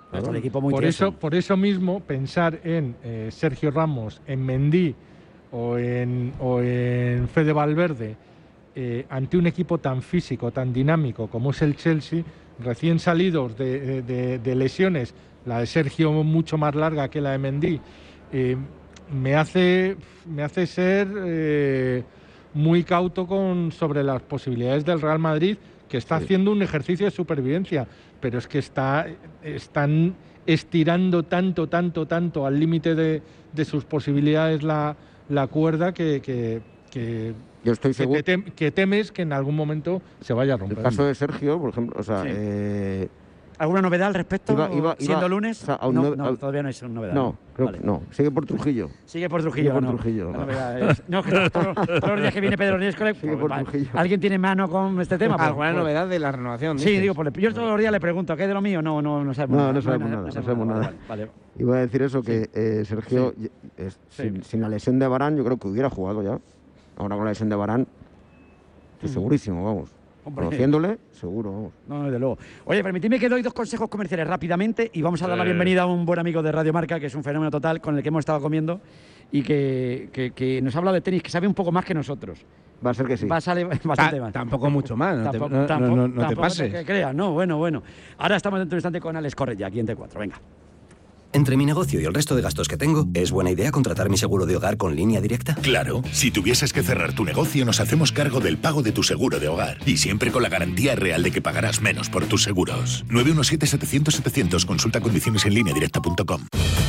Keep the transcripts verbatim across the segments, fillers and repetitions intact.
Claro. El equipo muy por, eso, por eso mismo, pensar en eh, Sergio Ramos, en Mendy o en, o en Fede Valverde, eh, ante un equipo tan físico, tan dinámico como es el Chelsea, recién salidos de, de, de lesiones, la de Sergio mucho más larga que la de Mendy, eh, me hace, me hace ser eh, muy cauto con, sobre las posibilidades del Real Madrid, que está sí. haciendo un ejercicio de supervivencia, pero es que está, están estirando tanto, tanto, tanto al límite de, de sus posibilidades la, la cuerda que, que, que, Yo estoy seguro que, te tem, que temes que en algún momento se vaya a romper. El caso de Sergio, por ejemplo, o sea... Sí. Eh, ¿Alguna novedad al respecto? Iba, iba, ¿Siendo iba, lunes? O sea, no, no, no, todavía no es una novedad. No, creo vale. que no. Sigue por Trujillo. Sigue por Trujillo. Sigue por no. Trujillo. La novedad es, no, que todos, todos los días que viene Pedro Riesco, sigue por Trujillo. ¿Alguien tiene mano con este tema? ¿Alguna pues, novedad de la renovación? Sí, dices? digo, pues, yo todos los días le pregunto, ¿qué es de lo mío? No, no, no sabemos no, nada. No, sabemos nada. No sabemos nada. Vale, vale. Iba a decir eso, que sí. eh, Sergio, sí. es, sí. Sin, sin la lesión de Varane, yo creo que hubiera jugado ya. Ahora con la lesión de Varane, estoy mm. segurísimo, vamos. Hombre. Conociéndole, seguro, vamos. No, desde luego. Oye, permitidme que doy dos consejos comerciales rápidamente y vamos a dar eh. la bienvenida a un buen amigo de Radio Marca, que es un fenómeno total, con el que hemos estado comiendo y que, que, que nos ha hablado de tenis, que sabe un poco más que nosotros. Va a ser que sí. Va a salir bastante más. Tampoco mucho más, no tampoco, te, no, tampoco, no, no te pases. Que creas, no, bueno, bueno. Ahora estamos dentro de un instante con Alex Correa, aquí en T cuatro, venga. Entre mi negocio y el resto de gastos que tengo, ¿es buena idea contratar mi seguro de hogar con Línea Directa? Claro, si tuvieses que cerrar tu negocio, nos hacemos cargo del pago de tu seguro de hogar. Y siempre con la garantía real de que pagarás menos por tus seguros. nueve uno siete, setecientos, setecientos. Consulta condiciones en línea directa punto com.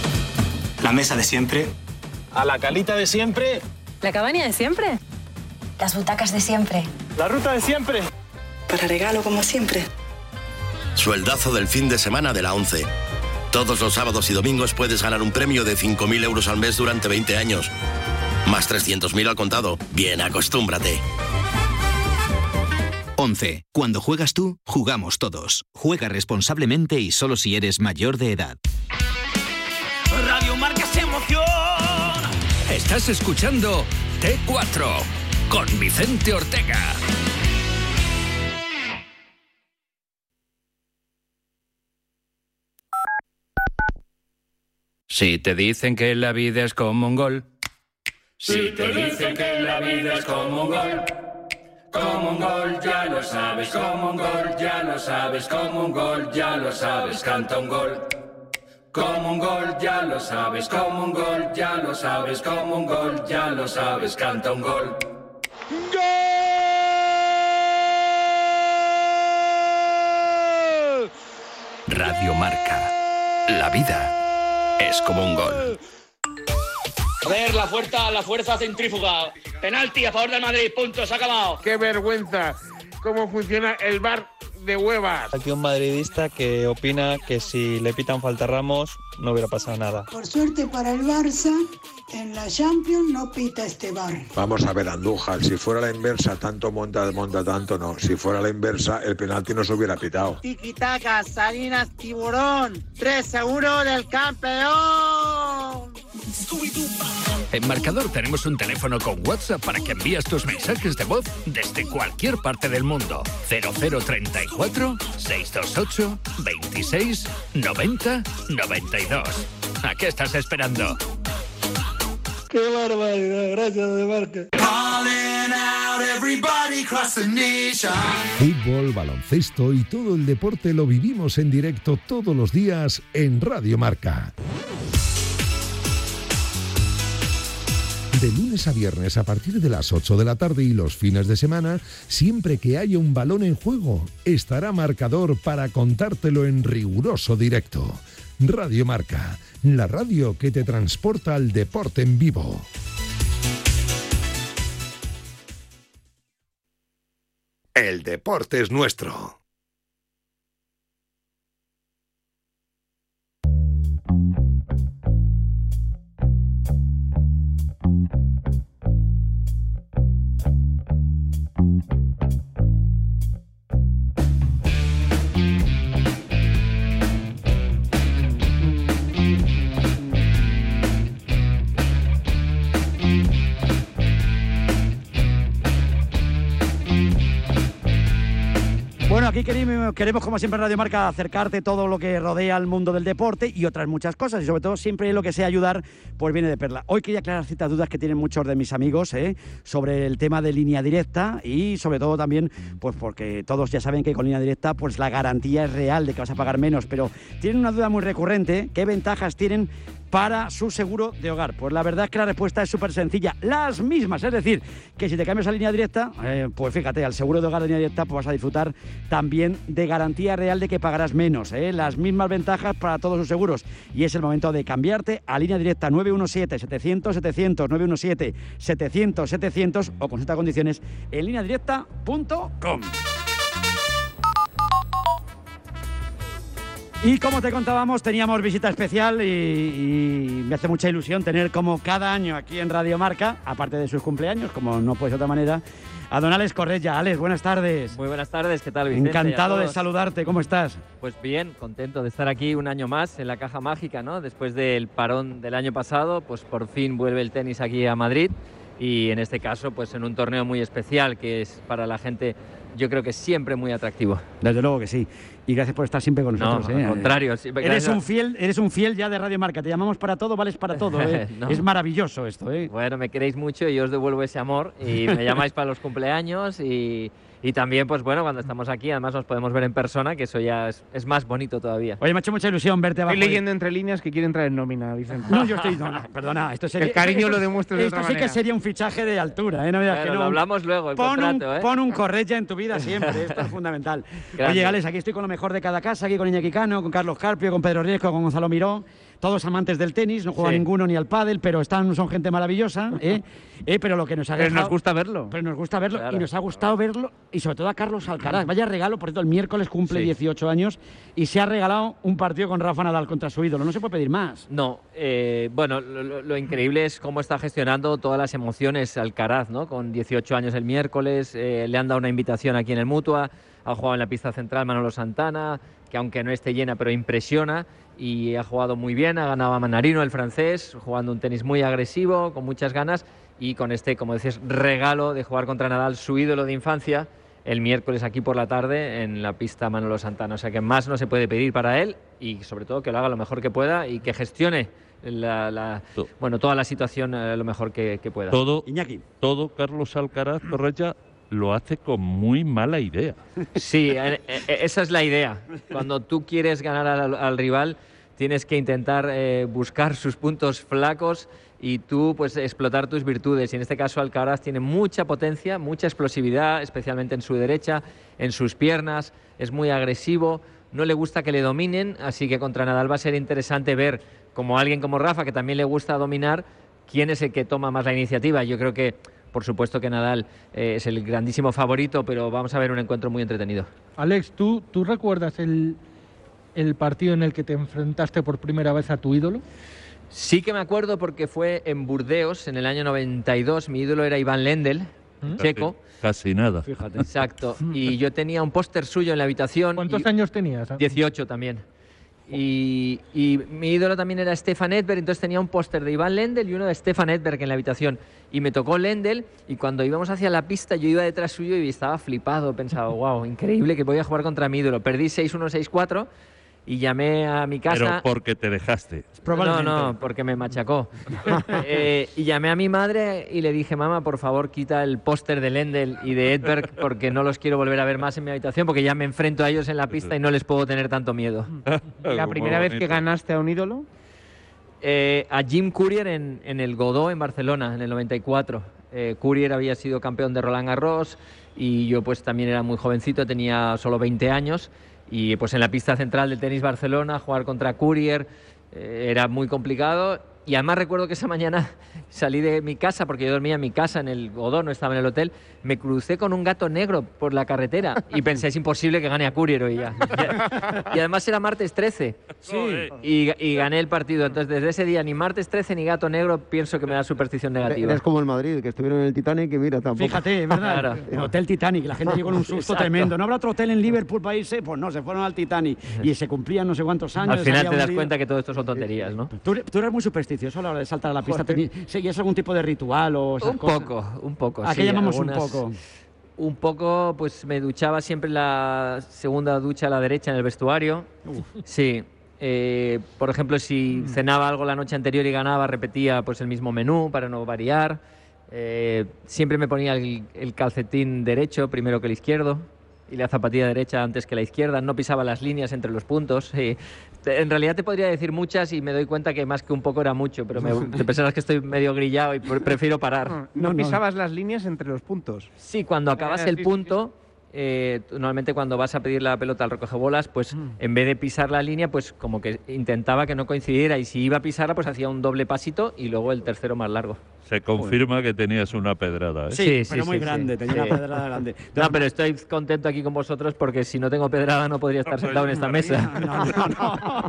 La mesa de siempre. A la calita de siempre. La cabaña de siempre. Las butacas de siempre. La ruta de siempre. Para regalo como siempre. Sueldazo del fin de semana de la ONCE. Todos los sábados y domingos puedes ganar un premio de cinco mil euros al mes durante veinte años. Más trescientos mil al contado. Bien, acostúmbrate. ONCE. Cuando juegas tú, jugamos todos. Juega responsablemente y solo si eres mayor de edad. Radio Marca se emociona. Estás escuchando T cuatro con Vicente Ortega. Si te dicen que la vida es como un gol. Si te dicen que la vida es como un gol. Como un gol, ya lo sabes. Como un gol, ya lo sabes. Como un gol, ya lo sabes. Canta un gol. Como un gol, ya lo sabes. Como un gol, ya lo sabes. Como un gol, ya lo sabes. Canta un gol. ¡Gol! Radio Marca. La vida es como un gol. A ver, la fuerza, la fuerza centrífuga. Penalti a favor del Madrid, punto, se ha acabado. ¡Qué vergüenza! ¿Cómo funciona el V A R de Huevas? Aquí un madridista que opina que si le pitan falta a Ramos no hubiera pasado nada. Por suerte para el Barça, en la Champions no pita este V A R. Vamos a ver, Andújar, si fuera la inversa, tanto monta, monta tanto, no. Si fuera la inversa, el penalti no se hubiera pitado. Tiki-taka, Salinas, Tiburón, tres seguro del campeón. En Marcador tenemos un teléfono con WhatsApp para que envíes tus mensajes de voz desde cualquier parte del mundo. cero cero treinta y cuatro, seiscientos veintiocho, veintiséis, noventa, noventa y dos. ¿A qué estás esperando? ¡Qué barbaridad! Gracias de Marca. Fútbol, baloncesto y todo el deporte lo vivimos en directo todos los días en Radio Marca. De lunes a viernes a partir de las ocho de la tarde y los fines de semana, siempre que haya un balón en juego, estará Marcador para contártelo en riguroso directo. Radio Marca, la radio que te transporta al deporte en vivo. El deporte es nuestro. Aquí bueno, queremos como siempre en Radio Marca acercarte todo lo que rodea al mundo del deporte y otras muchas cosas, y sobre todo siempre lo que sea ayudar, pues viene de perla. Hoy quería aclarar ciertas dudas que tienen muchos de mis amigos ¿eh? sobre el tema de línea directa y sobre todo también, pues porque todos ya saben que con línea directa pues la garantía es real de que vas a pagar menos, pero tienen una duda muy recurrente, ¿qué ventajas tienen para su seguro de hogar? Pues la verdad es que la respuesta es súper sencilla, las mismas, es decir, que si te cambias a línea directa, eh, pues fíjate, al seguro de hogar de línea directa pues vas a disfrutar también de garantía real de que pagarás menos, ¿eh? Las mismas ventajas para todos sus seguros, y es el momento de cambiarte a línea directa nueve uno siete, setecientos, setecientos, nueve uno siete, setecientos, setecientos o consulta condiciones en línea directa punto com. Y como te contábamos, teníamos visita especial y, y me hace mucha ilusión tener como cada año aquí en Radio Marca, aparte de sus cumpleaños, como no puede ser de otra manera, a don Alex Correia. Alex, buenas tardes. Muy buenas tardes, ¿qué tal, Vicente? Encantado de saludarte, ¿cómo estás? Pues bien, contento de estar aquí un año más en la Caja Mágica, ¿no? Después del parón del año pasado, pues por fin vuelve el tenis aquí a Madrid y en este caso, pues en un torneo muy especial que es para la gente, yo creo que siempre muy atractivo. Desde luego que sí. Y gracias por estar siempre con nosotros. No, ¿eh? al contrario. Sí, eres, un fiel, eres un fiel ya de Radio Marca. Te llamamos para todo, vales para todo. ¿eh? No. Es maravilloso esto. ¿eh? Bueno, me queréis mucho y yo os devuelvo ese amor. Y me llamáis para los cumpleaños y... Y también, pues bueno, cuando estamos aquí, además nos podemos ver en persona, que eso ya es, es más bonito todavía. Oye, me ha hecho mucha ilusión verte abajo. Estoy leyendo entre líneas que quieren traer nómina, Vicente. No, yo estoy... No, no, perdona, esto sería... El cariño esto, lo demuestras de esto otra sí manera. que sería un fichaje de altura, ¿eh? No me digas bueno, que no. Lo hablamos luego, el pon contrato, un, ¿eh? Pon un Correia en tu vida siempre, esto es fundamental. Grande. Oye, Alex, aquí estoy con lo mejor de cada casa, aquí con Iñaki Cano, con Carlos Carpio, con Pedro Riesco, con Gonzalo Miró. Todos amantes del tenis, no juega sí. ninguno ni al pádel, pero están, son gente maravillosa, ¿eh? ¿Eh? Pero lo que nos ha pero dejado, nos gusta verlo. Pero nos gusta verlo claro. y nos ha gustado verlo, y sobre todo a Carlos Alcaraz. Vaya regalo, por cierto, el miércoles cumple sí. dieciocho años y se ha regalado un partido con Rafa Nadal contra su ídolo. No se puede pedir más. No, eh, bueno, lo, lo increíble es cómo está gestionando todas las emociones Alcaraz, ¿no? Con dieciocho años el miércoles, eh, le han dado una invitación aquí en el Mutua, ha jugado en la pista central Manolo Santana, que aunque no esté llena, pero impresiona. Y ha jugado muy bien, ha ganado a Manarino, el francés, jugando un tenis muy agresivo, con muchas ganas, y con este, como decís, regalo de jugar contra Nadal, su ídolo de infancia, el miércoles aquí por la tarde en la pista Manolo Santana. O sea que más no se puede pedir para él, y sobre todo que lo haga lo mejor que pueda y que gestione la, la, bueno, toda la situación eh, lo mejor que, que pueda. Todo, Iñaki. todo Carlos Alcaraz Correia lo hace con muy mala idea. Sí, eh, eh, esa es la idea. Cuando tú quieres ganar al, al rival, tienes que intentar eh, buscar sus puntos flacos y tú pues explotar tus virtudes. Y en este caso Alcaraz tiene mucha potencia, mucha explosividad, especialmente en su derecha, en sus piernas, es muy agresivo, no le gusta que le dominen, así que contra Nadal va a ser interesante ver, como alguien como Rafa, que también le gusta dominar, quién es el que toma más la iniciativa. Yo creo que por supuesto que Nadal eh, es el grandísimo favorito, pero vamos a ver un encuentro muy entretenido. Alex, ¿tú, tú recuerdas el, el partido en el que te enfrentaste por primera vez a tu ídolo? Sí que me acuerdo porque fue en Burdeos en el año noventa y dos. Mi ídolo era Iván Lendl, ¿Mm? checo. Casi nada. Fíjate. Exacto. Y yo tenía un póster suyo en la habitación. ¿Cuántos años tenías? dieciocho también. Y, y mi ídolo también era Stefan Edberg, entonces tenía un póster de Iván Lendl y uno de Stefan Edberg en la habitación. Y me tocó Lendl y cuando íbamos hacia la pista yo iba detrás suyo y estaba flipado. Pensaba, wow, increíble que voy a jugar contra mi ídolo. Perdí seis uno, seis cuatro y llamé a mi casa... Pero porque te dejaste. No, no, porque me machacó. eh, y llamé a mi madre y le dije, mamá, por favor, quita el póster de Lendl y de Edberg porque no los quiero volver a ver más en mi habitación porque ya me enfrento a ellos en la pista y no les puedo tener tanto miedo. ¿La primera vez que ganaste a un ídolo? Eh, a Jim Courier en, en el Godó, en Barcelona, en el noventa y cuatro. Eh, Courier había sido campeón de Roland Garros y yo pues también era muy jovencito, tenía solo veinte años. Y pues en la pista central del Tenis Barcelona, jugar contra Courier eh, era muy complicado. Y además recuerdo que esa mañana salí de mi casa, porque yo dormía en mi casa, en el Godó, no estaba en el hotel, me crucé con un gato negro por la carretera y pensé, es imposible que gane a Courier hoy ya. Y además era martes trece sí. y, y gané el partido. Entonces desde ese día ni martes trece ni gato negro pienso que me da superstición negativa. Es como el Madrid, que estuvieron en el Titanic y mira, tampoco. Fíjate, ¿verdad? Claro. El Hotel Titanic, la gente llegó con un susto Exacto. tremendo. ¿No habrá otro hotel en Liverpool para irse? Pues no, se fueron al Titanic y se cumplían no sé cuántos años. Al final te das cuenta que todo esto son tonterías, ¿no? Tú, tú eres muy supersticioso a la hora de saltar a la pista. ¿Seguías algún tipo de ritual o esas un cosas? poco, un poco. ¿A qué sí, llamamos algunas... un poco? Un poco, pues me duchaba siempre en la segunda ducha a la derecha en el vestuario. Uf. Sí. Eh, por ejemplo, si mm. cenaba algo la noche anterior y ganaba, repetía pues el mismo menú para no variar. Eh, siempre me ponía el, el calcetín derecho primero que el izquierdo y la zapatilla derecha antes que la izquierda. No pisaba las líneas entre los puntos. Eh, en realidad te podría decir muchas y me doy cuenta que más que un poco era mucho, pero me, te pensarás que estoy medio grillado y prefiero parar. No, no, no pisabas no. las líneas entre los puntos. Sí, cuando acabas eh, el sí, punto... Sí, sí. Eh, normalmente cuando vas a pedir la pelota al recogebolas, pues mm. en vez de pisar la línea, pues como que intentaba que no coincidiera, y si iba a pisarla, pues hacía un doble pasito y luego el tercero más largo. Se confirma Uy. que tenías una pedrada, ¿eh? Sí, sí, sí pero muy sí, grande, sí. tenía sí. una pedrada grande. No, pero estoy contento aquí con vosotros porque si no tengo pedrada no podría estar no, sentado en esta mesa. No, no, no.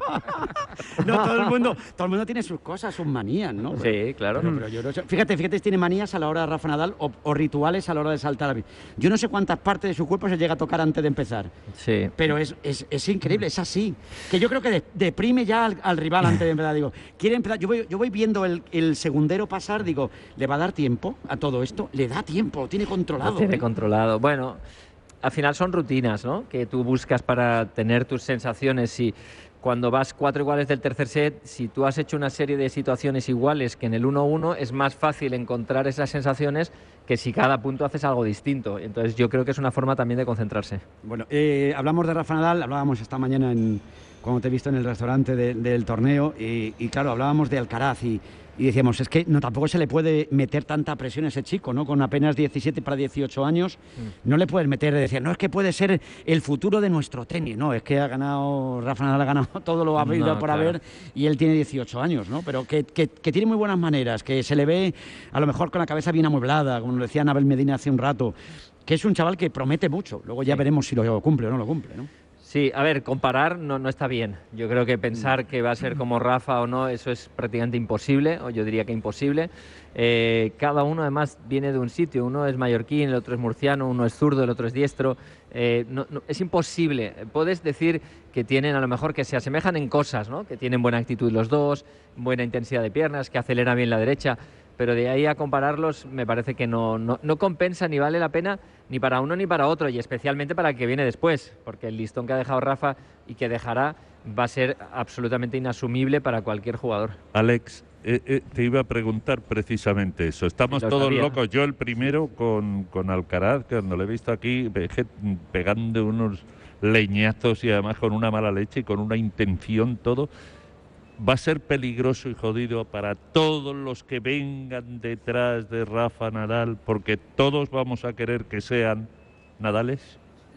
No, todo el mundo, todo el mundo tiene sus cosas, sus manías, ¿no? Sí, claro. Pero, pero yo no sé. Fíjate, fíjate, tiene manías a la hora de Rafa Nadal o, o rituales a la hora de saltar. Yo no sé cuántas partes de su cuerpo se llega a tocar antes de empezar. Sí. Pero es, es, es increíble, es así. Que yo creo que de, deprime ya al, al rival antes de empezar. Digo, quiere empezar. Yo voy, yo voy viendo el, el segundero pasar, digo, ¿le va a dar tiempo a todo esto? Le da tiempo, lo tiene controlado. Lo tiene ¿eh? controlado. Bueno, al final son rutinas, ¿no? Que tú buscas para tener tus sensaciones. Y cuando vas cuatro iguales del tercer set, si tú has hecho una serie de situaciones iguales que en el uno uno, es más fácil encontrar esas sensaciones que si cada punto haces algo distinto. Entonces yo creo que es una forma también de concentrarse. Bueno, eh, hablamos de Rafa Nadal, hablábamos esta mañana en, cuando te he visto en el restaurante de, del torneo, y, y claro, hablábamos de Alcaraz y, y decíamos, es que no, tampoco se le puede meter tanta presión a ese chico, ¿no? Con apenas diecisiete para dieciocho años, mm. no le puedes meter, decir, no, es que puede ser el futuro de nuestro tenis, no, es que ha ganado, Rafa Nadal ha ganado todo lo habido no, por claro. haber, y él tiene dieciocho años, ¿no? Pero que, que, que tiene muy buenas maneras, que se le ve a lo mejor con la cabeza bien amueblada, como lo decía Anabel Medina hace un rato, que es un chaval que promete mucho, luego ya sí. veremos si lo cumple o no lo cumple, ¿no? Sí, a ver, comparar no, no está bien. Yo creo que pensar que va a ser como Rafa o no, eso es prácticamente imposible, o yo diría que imposible. Eh, cada uno además viene de un sitio, uno es mallorquín, el otro es murciano, uno es zurdo, el otro es diestro. Eh, no, no, es imposible. Puedes decir que tienen, a lo mejor, que se asemejan en cosas, ¿no? Que tienen buena actitud los dos, buena intensidad de piernas, que acelera bien la derecha, pero de ahí a compararlos me parece que no, no, no compensa ni vale la pena ni para uno ni para otro, y especialmente para el que viene después, porque el listón que ha dejado Rafa y que dejará va a ser absolutamente inasumible para cualquier jugador. Alex, eh, eh, te iba a preguntar precisamente eso. Estamos todos sabía. locos. Yo el primero con, con Alcaraz, que cuando lo he visto aquí pegando unos leñazos y además con una mala leche y con una intención todo. Va a ser peligroso y jodido para todos los que vengan detrás de Rafa Nadal, porque todos vamos a querer que sean Nadales.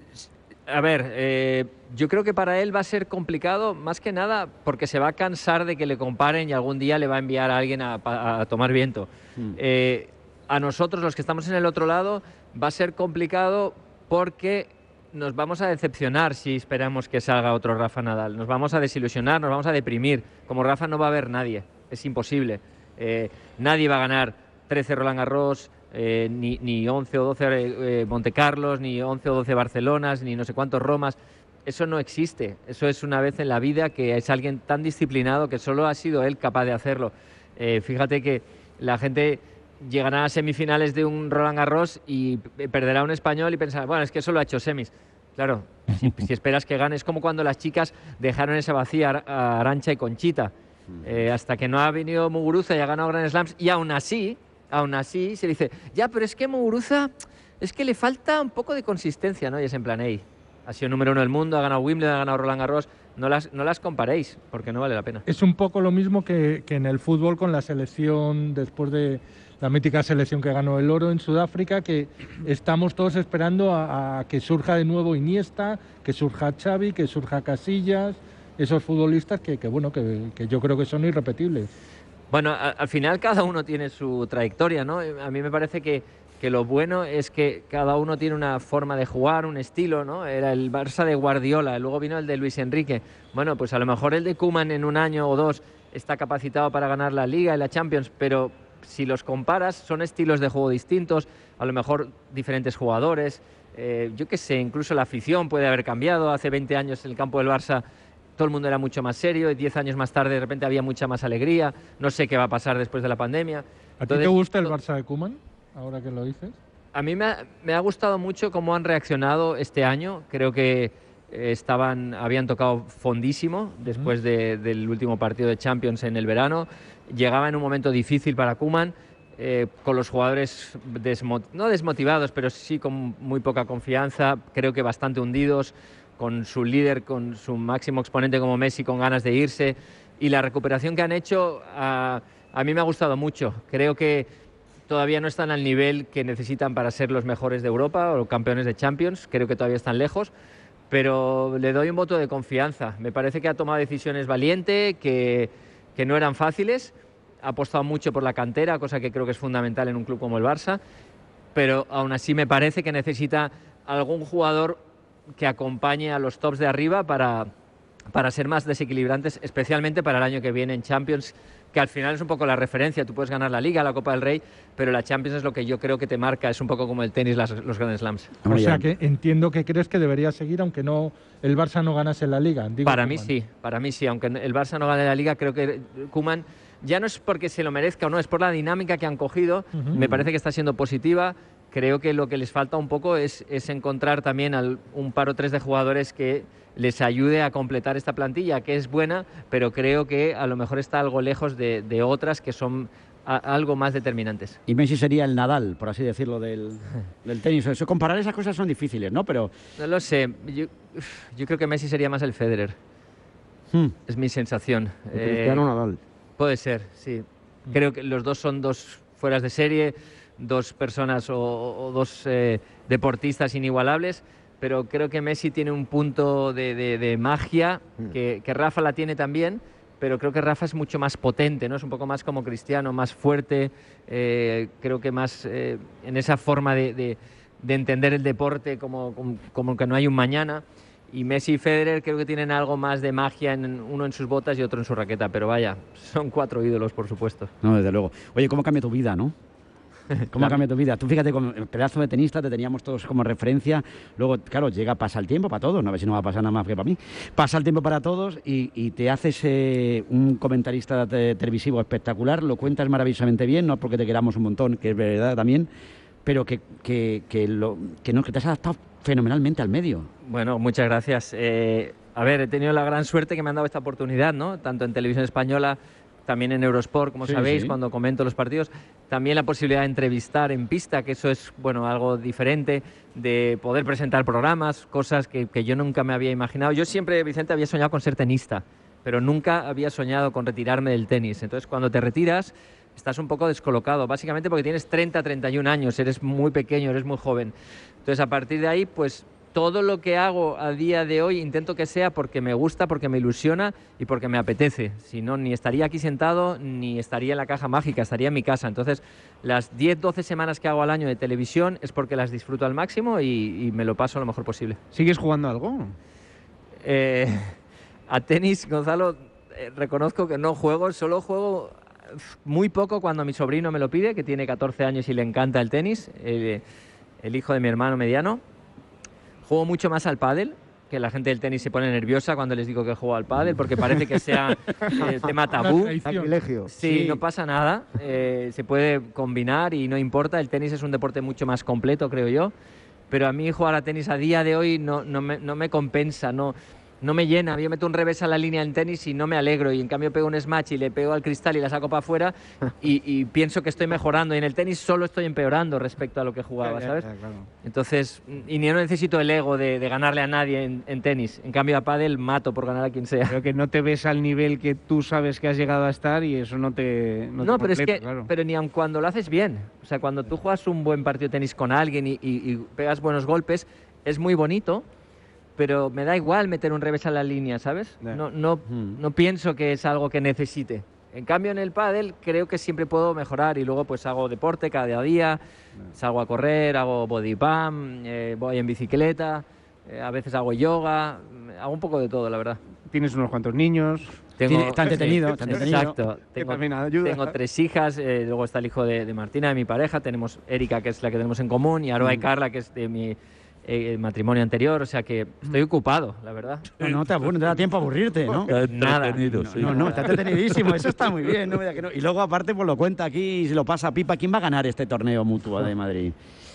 A ver, eh, yo creo que para él va a ser complicado, más que nada porque se va a cansar de que le comparen y algún día le va a enviar a alguien a, a, a tomar viento. Mm. Eh, a nosotros, los que estamos en el otro lado, va a ser complicado porque nos vamos a decepcionar si esperamos que salga otro Rafa Nadal. Nos vamos a desilusionar, nos vamos a deprimir. Como Rafa no va a haber nadie, es imposible. Eh, nadie va a ganar trece Roland Garros, eh, ni, ni once o doce eh, Monte Carlos, ni once o doce Barcelonas, ni no sé cuántos Romas. Eso no existe. Eso es una vez en la vida que es alguien tan disciplinado que solo ha sido él capaz de hacerlo. Eh, fíjate que la gente llegará a semifinales de un Roland Garros y perderá un español y pensará, bueno, es que solo ha hecho semis. Claro, si, si esperas que gane, es como cuando las chicas dejaron esa vacía a Arantxa y Conchita. Eh, hasta que no ha venido Muguruza y ha ganado Grand Slams, y aún así, aún así se dice, ya, pero es que Muguruza, es que le falta un poco de consistencia, ¿no? Y es en plan, hey, ha sido número uno del mundo, ha ganado Wimbledon, ha ganado Roland Garros, no las, no las comparéis, porque no vale la pena. Es un poco lo mismo que, que en el fútbol con la selección, después de la mítica selección que ganó el oro en Sudáfrica, que estamos todos esperando a, a que surja de nuevo Iniesta, que surja Xavi, que surja Casillas, esos futbolistas que, que bueno, que, que yo creo que son irrepetibles. Bueno, a, al final cada uno tiene su trayectoria, ¿no? A mí me parece que, que lo bueno es que cada uno tiene una forma de jugar, un estilo, ¿no? Era el Barça de Guardiola, luego vino el de Luis Enrique. Bueno, pues a lo mejor el de Koeman en un año o dos está capacitado para ganar la Liga y la Champions, pero si los comparas, son estilos de juego distintos, a lo mejor diferentes jugadores, eh, yo qué sé, incluso la afición puede haber cambiado. Hace veinte años en el campo del Barça todo el mundo era mucho más serio, y diez años más tarde de repente había mucha más alegría. No sé qué va a pasar después de la pandemia. ¿A ti te gusta el Barça de Koeman, ahora que lo dices? A mí me ha, me ha gustado mucho cómo han reaccionado este año. Creo que eh, estaban, habían tocado fondísimo después de, del último partido de Champions en el verano. Llegaba en un momento difícil para Koeman, eh, con los jugadores desmo, no desmotivados, pero sí con muy poca confianza, creo que bastante hundidos, con su líder, con su máximo exponente como Messi, con ganas de irse. Y la recuperación que han hecho a, a mí me ha gustado mucho. Creo que todavía no están al nivel que necesitan para ser los mejores de Europa o campeones de Champions. Creo que todavía están lejos, pero le doy un voto de confianza. Me parece que ha tomado decisiones valientes, que, que no eran fáciles. Ha apostado mucho por la cantera, cosa que creo que es fundamental en un club como el Barça, pero aún así me parece que necesita algún jugador que acompañe a los tops de arriba para, para ser más desequilibrantes, especialmente para el año que viene en Champions, que al final es un poco la referencia. Tú puedes ganar la Liga, la Copa del Rey, pero la Champions es lo que yo creo que te marca, es un poco como el tenis, las, los Grand Slams. O sea que entiendo que crees que debería seguir aunque no el Barça no ganase la Liga. Digo para Koeman. mí sí, para mí sí, aunque el Barça no gane la Liga, creo que Koeman ya no es porque se lo merezca o no, es por la dinámica que han cogido. Uh-huh. Me parece que está siendo positiva. Creo que lo que les falta un poco es, es encontrar también al, un par o tres de jugadores que les ayude a completar esta plantilla, que es buena, pero creo que a lo mejor está algo lejos de, de otras que son a, algo más determinantes. Y Messi sería el Nadal, por así decirlo, del, del tenis. Eso, comparar esas cosas son difíciles, ¿no? Pero no lo sé. Yo, yo creo que Messi sería más el Federer. Hmm. Es mi sensación. Cristiano eh, Nadal. Puede ser, sí. Creo que los dos son dos fueras de serie, dos personas o, o dos eh, deportistas inigualables, pero creo que Messi tiene un punto de, de, de magia que, que Rafa la tiene también, pero creo que Rafa es mucho más potente, ¿no? Es un poco más como Cristiano, más fuerte, eh, creo que más eh, en esa forma de, de, de entender el deporte como, como, como que no hay un mañana. Y Messi y Federer creo que tienen algo más de magia, en uno en sus botas y otro en su raqueta, pero vaya, son cuatro ídolos, por supuesto. No, desde luego. Oye, ¿cómo cambia tu vida, no? ¿Cómo cambia tu vida? Tú fíjate, con el pedazo de tenista te teníamos todos como referencia. Luego, claro, llega, pasa el tiempo para todos. No, a ver si no va a pasar nada más que para mí. Pasa el tiempo para todos y, y te haces eh, un comentarista te televisivo espectacular. Lo cuentas maravillosamente bien, no porque te queramos un montón, que es verdad también, pero que, que, que, lo, que, no, que te has adaptado fenomenalmente al medio. Bueno, muchas gracias. Eh, a ver, he tenido la gran suerte que me han dado esta oportunidad, ¿no? Tanto en Televisión Española, también en Eurosport, como sí, sabéis, sí. Cuando comento los partidos. También la posibilidad de entrevistar en pista, que eso es, bueno, algo diferente, de poder presentar programas, cosas que, que yo nunca me había imaginado. Yo siempre, Vicente, había soñado con ser tenista, pero nunca había soñado con retirarme del tenis. Entonces, cuando te retiras, estás un poco descolocado, básicamente porque tienes treinta, treinta y un años, eres muy pequeño, eres muy joven. Entonces, a partir de ahí, pues todo lo que hago a día de hoy intento que sea porque me gusta, porque me ilusiona y porque me apetece. Si no, ni estaría aquí sentado, ni estaría en la caja mágica, estaría en mi casa. Entonces, las diez, doce semanas que hago al año de televisión es porque las disfruto al máximo y, y me lo paso lo mejor posible. ¿Sigues jugando algo? Eh, a tenis, Gonzalo, eh, reconozco que no juego, solo juego muy poco cuando mi sobrino me lo pide, que tiene catorce años y le encanta el tenis, el, el hijo de mi hermano mediano. Juego mucho más al pádel, que la gente del tenis se pone nerviosa cuando les digo que juego al pádel, porque parece que sea el tema tabú. Sacrilegio. Sí, sí, no pasa nada, eh, se puede combinar y no importa. El tenis es un deporte mucho más completo, creo yo, pero a mí jugar a tenis a día de hoy no, no, me, no me compensa, no... no me llena. Yo meto un revés a la línea en tenis y no me alegro, y en cambio pego un smash y le pego al cristal y la saco para afuera y, y pienso que estoy mejorando, y en el tenis solo estoy empeorando respecto a lo que jugaba, ¿sabes? Entonces, y ni no necesito el ego de, de ganarle a nadie en, en tenis. En cambio a pádel mato por ganar a quien sea. Creo que no te ves al nivel que tú sabes que has llegado a estar y eso no te No, no te pero completa, es que claro. pero ni aun cuando lo haces bien. O sea, cuando tú juegas un buen partido de tenis con alguien y, y, y pegas buenos golpes, es muy bonito, pero me da igual meter un revés a la línea, ¿sabes? No, no, no pienso que es algo que necesite. En cambio, en el pádel creo que siempre puedo mejorar, y luego pues hago deporte cada día, salgo a correr, hago body pump, eh, voy en bicicleta, eh, a veces hago yoga, hago un poco de todo, la verdad. Tienes unos cuantos niños. Tengo, está entretenido, está entretenido. Exacto. Tengo, tengo tres hijas, eh, luego está el hijo de, de Martina, de mi pareja, tenemos Erika, que es la que tenemos en común, y Aroa y Carla, que es de mi... el matrimonio anterior, o sea que estoy ocupado, la verdad. No, no te, no te da tiempo a aburrirte, ¿no? Nada. No, sí. no, no, está entretenidísimo, eso está muy bien. No me diga que no. Y luego aparte pues lo cuenta aquí y se lo pasa a pipa. ¿Quién va a ganar este torneo Mutua de Madrid?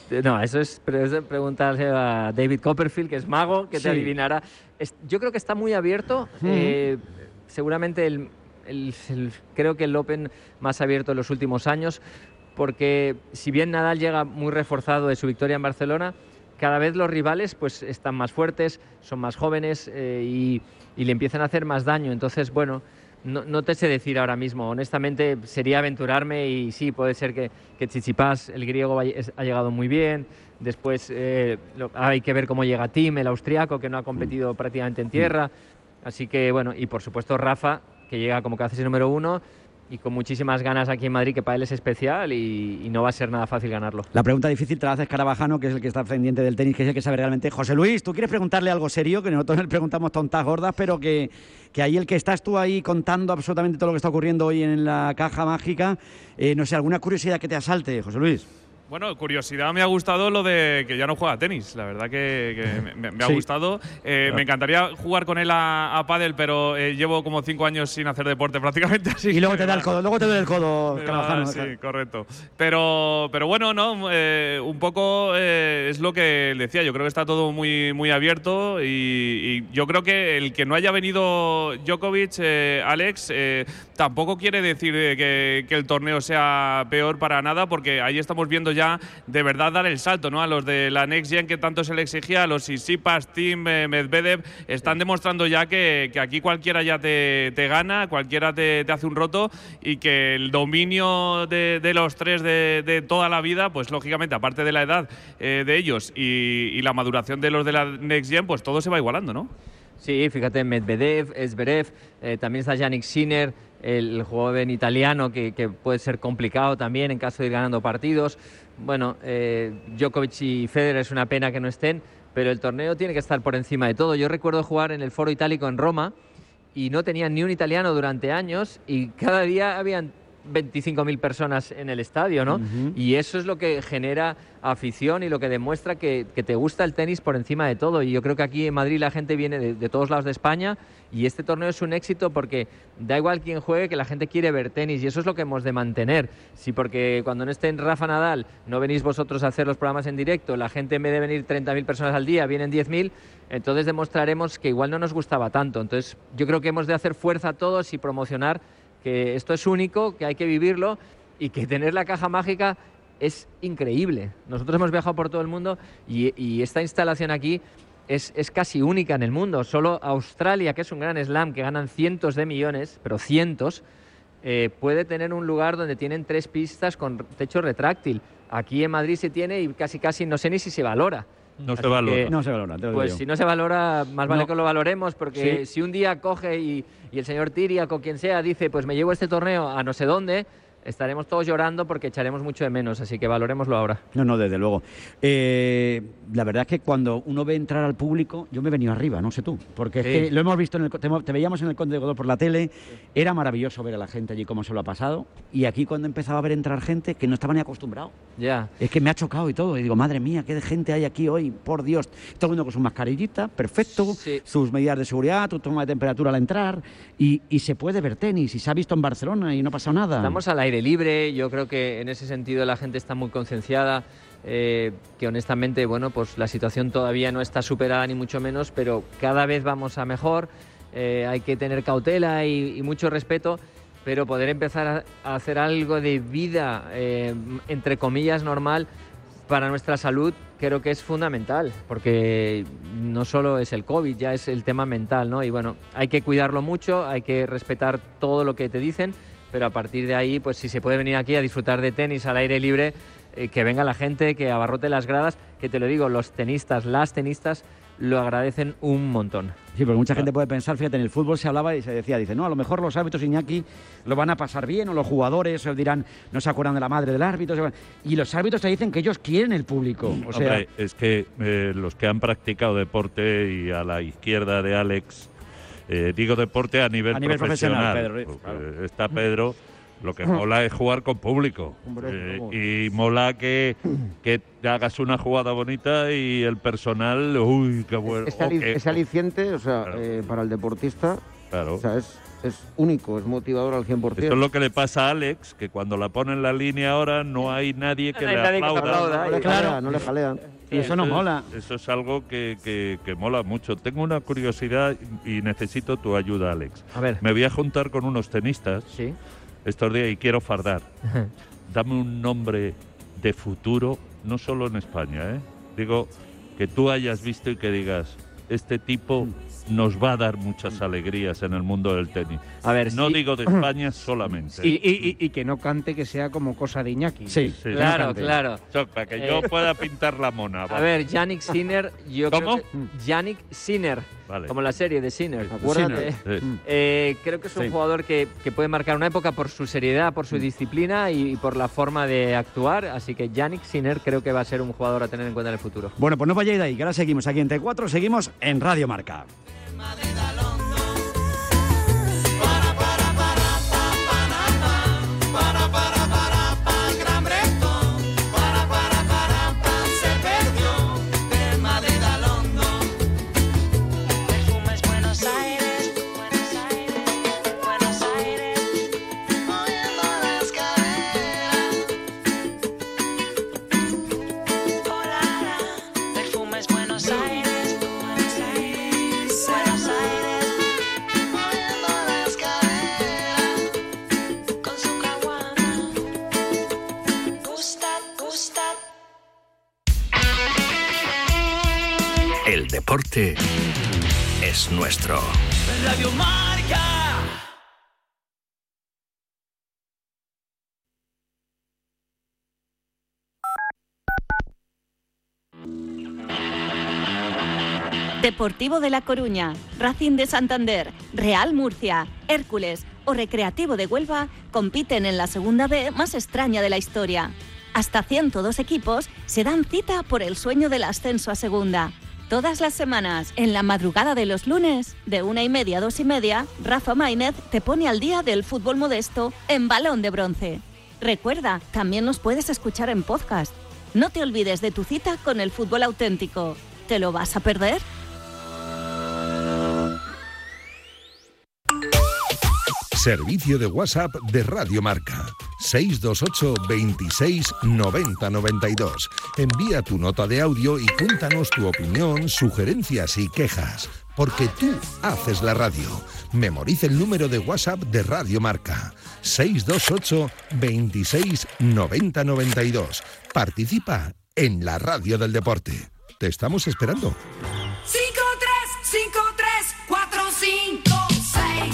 No, eso es, pero es de preguntarle a David Copperfield, que es mago, que te Sí. adivinará. Es- yo creo que está muy abierto. Mm. eh, seguramente el, el- el- creo que el Open más abierto en los últimos años, porque si bien Nadal llega muy reforzado de su victoria en Barcelona, cada vez los rivales pues están más fuertes, son más jóvenes eh, y, y le empiezan a hacer más daño. Entonces, bueno, no, no te sé decir ahora mismo. Honestamente, sería aventurarme y sí, puede ser que, que Tsitsipas, el griego, vaya- es- ha llegado muy bien. Después eh, lo- hay que ver cómo llega Thiem, el austriaco, que no ha competido prácticamente en tierra. Así que, bueno, y por supuesto Rafa, que llega como que hace ese número uno y con muchísimas ganas aquí en Madrid, que para él es especial y, y no va a ser nada fácil ganarlo. La pregunta difícil te la hace Escarabajano, que es el que está pendiente del tenis, que es el que sabe realmente. José Luis, ¿tú quieres preguntarle algo serio? Que nosotros le preguntamos tontas gordas, pero que, que ahí el que estás tú ahí contando absolutamente todo lo que está ocurriendo hoy en la caja mágica, eh, no sé, alguna curiosidad que te asalte, José Luis. Bueno, curiosidad, me ha gustado lo de que ya no juega a tenis. La verdad que, que me, me ha Sí. gustado. Eh, Claro. Me encantaría jugar con él a, a pádel, pero eh, llevo como cinco años sin hacer deporte prácticamente. Así Y luego que te da el me codo, luego te duele el codo, me Escarabajano. va- Sí, correcto. Pero, pero bueno, no, eh, un poco eh, es lo que decía. Yo creo que está todo muy, muy abierto y, y yo creo que el que no haya venido Djokovic, eh, Alex, eh, tampoco quiere decir eh, que, que el torneo sea peor para nada, porque ahí estamos viendo ya de verdad dar el salto, ¿no? A los de la Next Gen que tanto se le exigía, a los Tsitsipas, Thiem, eh, Medvedev, están demostrando ya que, que aquí cualquiera ya te, te gana, cualquiera te, te hace un roto y que el dominio de, de los tres de, de toda la vida, pues lógicamente, aparte de la edad eh, de ellos y, y la maduración de los de la Next Gen, pues todo se va igualando, ¿no? Sí, fíjate, Medvedev, Zverev, eh, también está Yannick Sinner, el joven italiano que, que puede ser complicado también en caso de ir ganando partidos. Bueno, eh, Djokovic y Federer es una pena que no estén, pero el torneo tiene que estar por encima de todo. Yo recuerdo jugar en el Foro Itálico en Roma y no tenían ni un italiano durante años y cada día habían veinticinco mil personas en el estadio, ¿no? Ujú. Y eso es lo que genera afición y lo que demuestra que, que te gusta el tenis por encima de todo. Y yo creo que aquí en Madrid la gente viene de, de todos lados de España y este torneo es un éxito porque da igual quién juegue, que la gente quiere ver tenis y eso es lo que hemos de mantener. Sí, porque cuando no estén Rafa Nadal, no venís vosotros a hacer los programas en directo, la gente en vez de venir treinta mil personas al día, vienen diez mil, entonces demostraremos que igual no nos gustaba tanto. Entonces yo creo que hemos de hacer fuerza a todos y promocionar que esto es único, que hay que vivirlo y que tener la caja mágica es increíble. Nosotros hemos viajado por todo el mundo y, y esta instalación aquí es, es casi única en el mundo. Solo Australia, que es un gran slam, que ganan cientos de millones, pero cientos, eh, puede tener un lugar donde tienen tres pistas con techo retráctil. Aquí en Madrid se tiene y casi casi no sé ni si se valora. No Así se valora. que, No se valora, te lo Pues digo. si no se valora, más vale No. que lo valoremos, porque Sí. si un día coge y, y el señor Tiriac o quien sea dice, pues me llevo este torneo a no sé dónde, estaremos todos llorando porque echaremos mucho de menos, así que valorémoslo ahora. No, no, desde luego. Eh, la verdad es que cuando uno ve entrar al público, yo me he venido arriba, no sé tú, porque Sí. es que lo hemos visto, en el, te, te veíamos en el Conde de Godó por la tele, era maravilloso ver a la gente allí cómo se lo ha pasado, y aquí cuando empezaba a ver entrar gente que no estaba ni acostumbrado, Ya. es que me ha chocado y todo, y digo, madre mía, qué de gente hay aquí hoy, por Dios, todo el mundo con sus mascarillitas, perfecto, Sí. sus medidas de seguridad, tu toma de temperatura al entrar, y, y se puede ver tenis, y se ha visto en Barcelona y no ha pasado nada. Estamos al aire libre, yo creo que en ese sentido la gente está muy concienciada, eh, que honestamente, bueno, pues la situación todavía no está superada ni mucho menos, pero cada vez vamos a mejor, eh, hay que tener cautela y, y mucho respeto, pero poder empezar a, a hacer algo de vida, eh, entre comillas, normal para nuestra salud, creo que es fundamental, porque no solo es el COVID, ya es el tema mental, ¿no? Y bueno, hay que cuidarlo mucho, hay que respetar todo lo que te dicen, pero a partir de ahí, pues si se puede venir aquí a disfrutar de tenis al aire libre, eh, que venga la gente, que abarrote las gradas, que te lo digo, los tenistas, las tenistas lo agradecen un montón. Sí, porque mucha gente puede pensar, fíjate, en el fútbol se hablaba y se decía, dice, no, a lo mejor los árbitros, Iñaki, lo van a pasar bien, o los jugadores o dirán, no se acuerdan de la madre del árbitro, se van- y los árbitros te dicen que ellos quieren el público. O sea, Hombre, es que eh, los que han practicado deporte y a la izquierda de Alex, eh, digo deporte a nivel, A nivel profesional, Pedro Riz, porque claro. está Pedro, lo que mola es jugar con público. Hombre, Eh, vamos. y mola que, que hagas una jugada bonita y el personal, uy, qué bueno. Ese, o ali- que- ese aliciente, o sea, Claro. eh, para el deportista, Claro. o sea, es es único, es motivador al cien por ciento. Eso es lo que le pasa a Alex, que cuando la pone en la línea ahora no hay nadie que no hay le nadie que aplauda. aplauda. No le jalean, no le jalean. Y eso no mola. Eso es algo que, que, que mola mucho. Tengo una curiosidad y necesito tu ayuda, Alex. A ver. Me voy a juntar con unos tenistas ¿Sí? estos días y quiero fardar. Dame un nombre de futuro, no solo en España, ¿eh? Digo, que tú hayas visto y que digas, este tipo nos va a dar muchas alegrías en el mundo del tenis. A ver, no sí. digo de España solamente. Y, y, y, y que no cante que sea como cosa de Iñaki. Sí, Sí, Claro, no, claro. so, para que yo Eh, pueda pintar la mona. A va. ver, Yannick Sinner, yo ¿Cómo? creo que Yannick Sinner, Vale. como la serie de Sinner, Acuérdate. Sí. Eh, creo que es un Sí. jugador que, que puede marcar una época por su seriedad, por su disciplina y, y por la forma de actuar. Así que Yannick Sinner creo que va a ser un jugador a tener en cuenta en el futuro. Bueno, pues no vayáis de ahí, que ahora seguimos aquí en T cuatro, seguimos en Radio Marca. Perfumes Buenos Aires, Buenos Aires, Buenos Aires, moviendo las caderas. Hola, perfumes Buenos Aires, Buenos Aires, Buenos Aires, moviendo las caderas con su caguama. Gusta, gusta. El deporte es nuestro. Radio Marca. Deportivo de La Coruña, Racing de Santander, Real Murcia, Hércules o Recreativo de Huelva compiten en la segunda B más extraña de la historia. Hasta ciento dos equipos se dan cita por el sueño del ascenso a segunda. Todas las semanas, en la madrugada de los lunes, de una y media a dos y media, Rafa Maínez te pone al día del fútbol modesto en Balón de Bronce. Recuerda, también nos puedes escuchar en podcast. No te olvides de tu cita con el fútbol auténtico. ¿Te lo vas a perder? Servicio de WhatsApp de Radio Marca. seis dos ocho, veintiséis, noventa, noventa y dos. Envía tu nota de audio y cuéntanos tu opinión, sugerencias y quejas. Porque tú haces la radio. Memoriza el número de WhatsApp de Radio Marca. seis dos ocho, veintiséis, noventa, noventa y dos. Participa en la radio del deporte. Te estamos esperando. cinco tres cinco tres cuatro cinco seis.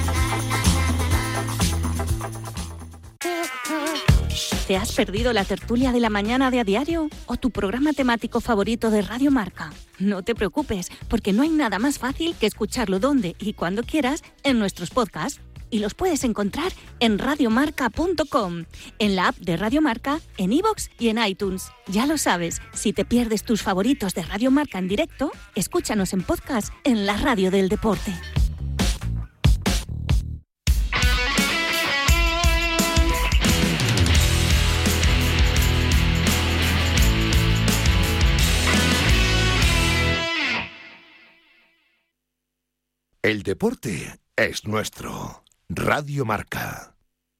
¿Te has perdido la tertulia de la mañana de A Diario o tu programa temático favorito de Radio Marca? No te preocupes, porque no hay nada más fácil que escucharlo donde y cuando quieras en nuestros podcasts. Y los puedes encontrar en radiomarca punto com, en la app de Radio Marca, en iVoox y en iTunes. Ya lo sabes, si te pierdes tus favoritos de Radio Marca en directo, escúchanos en podcast en la radio del deporte. El deporte es nuestro. Radio Marca.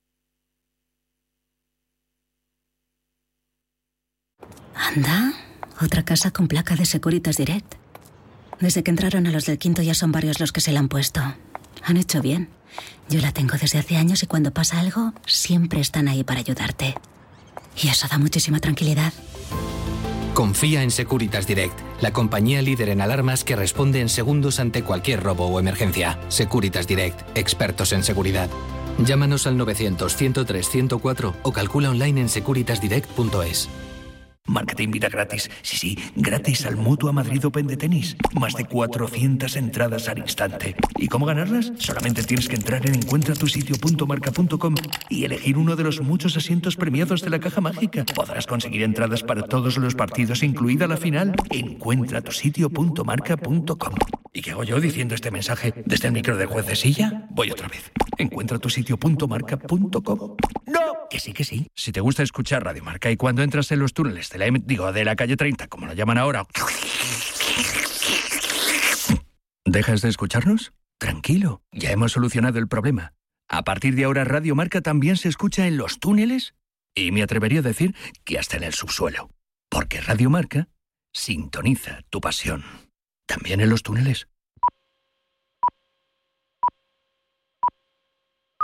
Anda, otra casa con placa de Securitas Direct. Desde que entraron a los del quinto ya son varios los que se la han puesto. Han hecho bien. Yo la tengo desde hace años y cuando pasa algo, siempre están ahí para ayudarte. Y eso da muchísima tranquilidad. Confía en Securitas Direct, la compañía líder en alarmas que responde en segundos ante cualquier robo o emergencia. Securitas Direct, expertos en seguridad. Llámanos al novecientos, ciento tres, ciento cuatro o calcula online en securitas direct punto es. Marca te invita gratis, sí, sí, gratis al Mutua Madrid Open de tenis. Más de cuatrocientas entradas al instante. ¿Y cómo ganarlas? Solamente tienes que entrar en encuentra tu sitio punto marca punto com y elegir uno de los muchos asientos premiados de la caja mágica. Podrás conseguir entradas para todos los partidos, incluida la final. encuentra tu sitio punto marca punto com. ¿Y qué hago yo diciendo este mensaje desde el micro del juez de silla? Voy otra vez. encuentra tu sitio punto marca punto com. ¡No! Que sí, que sí. Si te gusta escuchar Radio Marca y cuando entras en los túneles de la, digo, de la calle treinta, como lo llaman ahora, ¿dejas de escucharnos? Tranquilo, ya hemos solucionado el problema. A partir de ahora Radio Marca también se escucha en los túneles y me atrevería a decir que hasta en el subsuelo. Porque Radio Marca sintoniza tu pasión. ¿También en los túneles?